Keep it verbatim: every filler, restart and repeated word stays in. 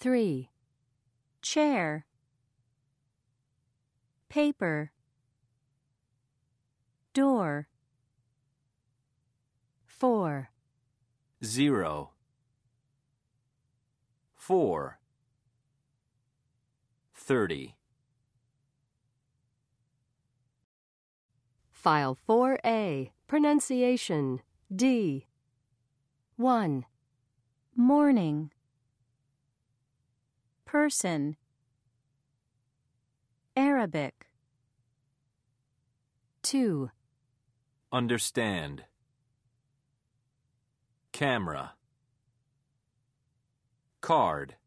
three. Chair. Paper. Door. four. Zero. Four. Thirty. File four A. Pronunciation. D. one. Morning. Person. Arabic. two. Understand. Camera. Card.